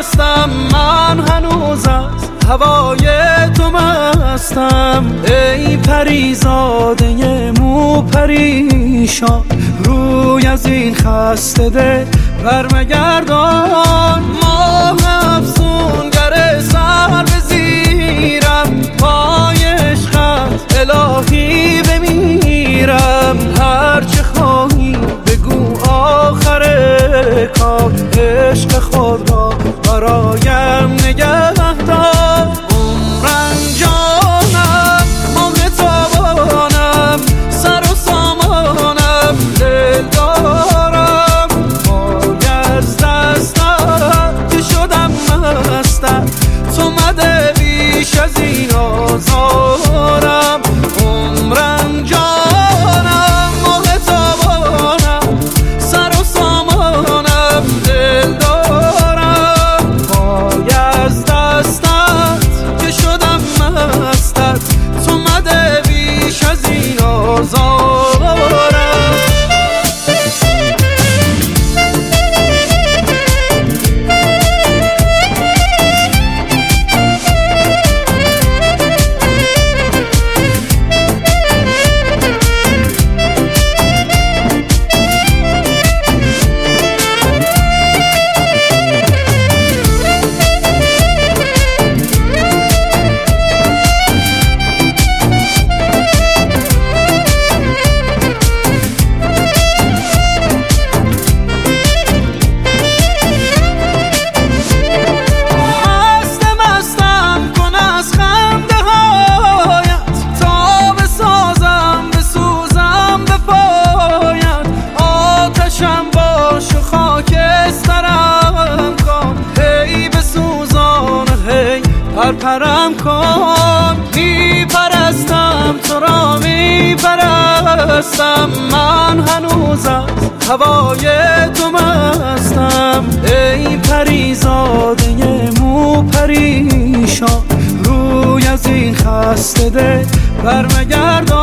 هستم، من هنوز از هوای تو مستم. ای پریزاده مو پریشان، روی از این خسته دل برمگردان. ماه افسونگر سر به زیرم، پای عشقت الهی بمیرم. هرچه خواهی بگو آخر کار، عشق خود را برایم نگه دار. عمرم جانم ماه تابانم، سر و سامانم دل دارم. پای از دستم که شدم مستم، تو مده بیش از این آزارم. عمرم جانم ماه تابانم، سر و سامانم دل دارم. پای از دستت که شدم مستت، تو مده بیش از این آزارم. پرم کن، میپرستم تو را میپرستم. من هنوز از هوای تو مستم. ای پریزاده مو پریشان، روی از این خسته دل برمگردان.